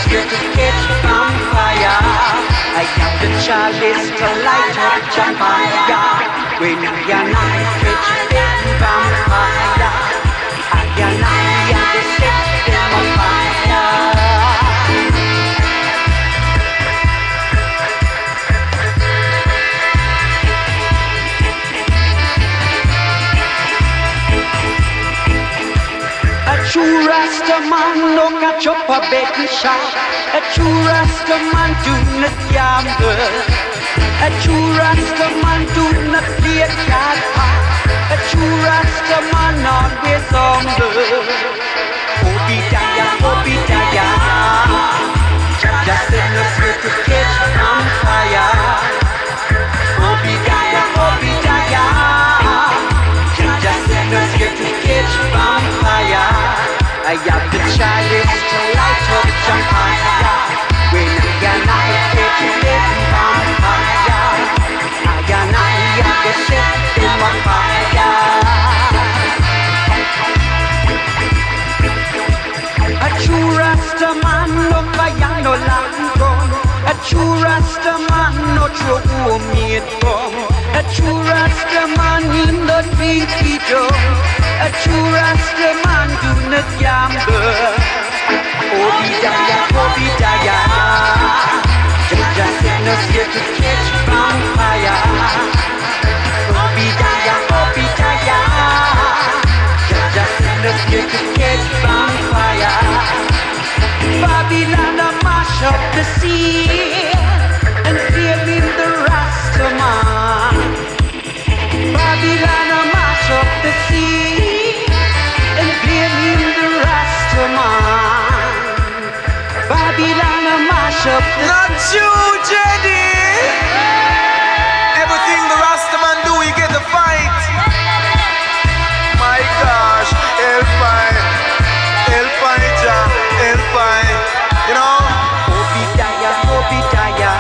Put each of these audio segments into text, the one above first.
here to catch vampire. I am the chalice to light up the fire. When I am catch vampire, I am the set them on fire. A true Rasta man no catch up a betting shop. A true Rasta man do not gamble. A true Rasta man do not play card park. A true Rasta man always humble. Obidaya, Obidaya, Jaja send us here to catch vampire. Obidaya, Obidaya, Jaja send us here to catch vampire. I have the chalice to light up the fire. When I catch vampire, I have to set them on fire. A true Rasta man no fire no long gun. A true Rasta man no throw homemade gun. A true Rasta man in the pinky drum. A true Rasta man do not gamble. Obidaya, Obidaya, Jaja send us here to catch vampire. Obidaya, Obidaya, Jaja send us here to catch vampire. Babylon a mash up the sea and claim him the Rasta man. Babylon a mash up the sea and claim him the Rasta man. Babylon a mash up the Not you, Jedi. Everything the Rasta man do, he get the fight. My gosh, help I, Jah, help I. You know? Obidaya, Obidaya.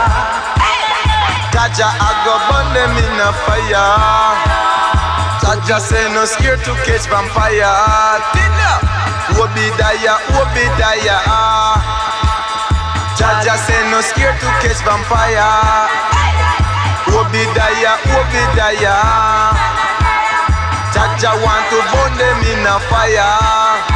Jaja, I go burn them in a fire. Jaja say no scared to catch vampire. Obidaya, Obidaya. Jaja say no scared to catch vampire. Obidaya, Obidaya. Jaja want to burn them in a fire.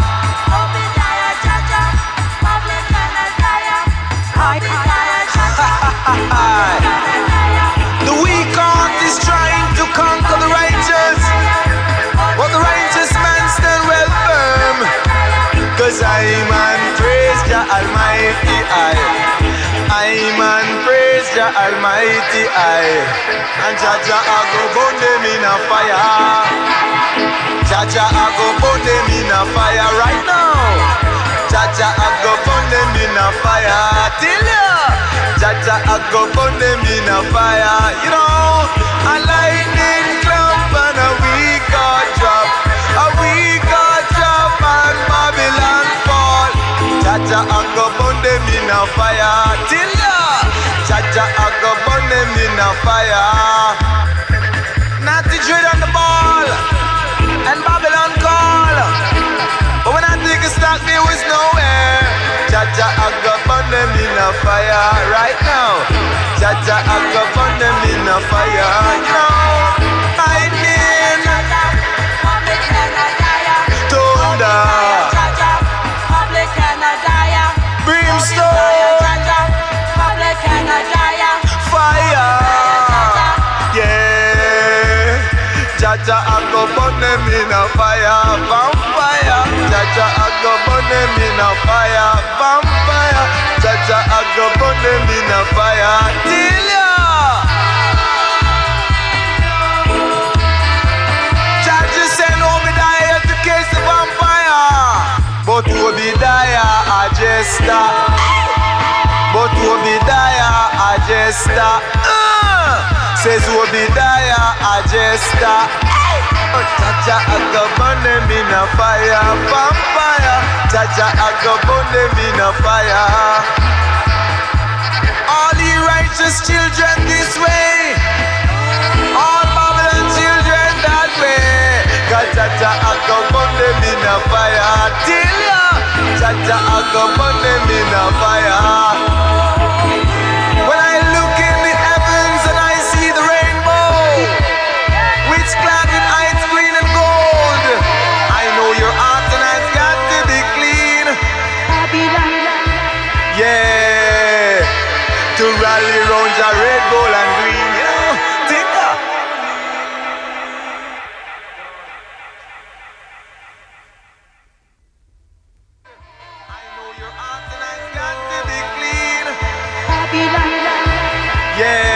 The weak heart is trying to conquer the righteous, but the righteous man stand well firm. Cause I'm on praise Jah Almighty I'm on praise Jah Almighty and Jaja I go burn them in a fire. Jaja I go burn them in a fire right now. Jaja I go burn them in a fire till ya. Jaja I go burn them in a fire. You know, a lightning clap and a weak God drop. A weak God drop and Babylon fall. Jaja I go burn them in a fire till ya. Jaja I go burn them in a fire. Natty Dread on the ball and Babylon call. But when I take a stock, there was nowhere. Jaja, I go burn them in a fire right now. Jaja, I go burn them in a fire. You know, lightning, thunder, brimstone, fire. Yeah, Jaja, I go burn them in a fire. Vampire, Jaja, I go burn them in a fire. Vampire, Jaja, I go burn them in a fire. Till ya. Jaja send Obadiah to case the vampire, but Obadiah a jester. But Obadiah a jester. Says Obadiah a jester. Jaja I go burn them in a fire. Vampire, Jaja I go burn them in a fire. All ye righteous children this way, all Babylon children that way. Cause Jaja I go burn them in a fire till ya. that I go burn them in a fire. When I look in the heavens and I see the rainbow, which clad with ice green and gold, I know your heart tonight's got to be clean. Yeah, to rally round your red, gold and green. You know, think that. I know your heart tonight's got to be clean. Yeah.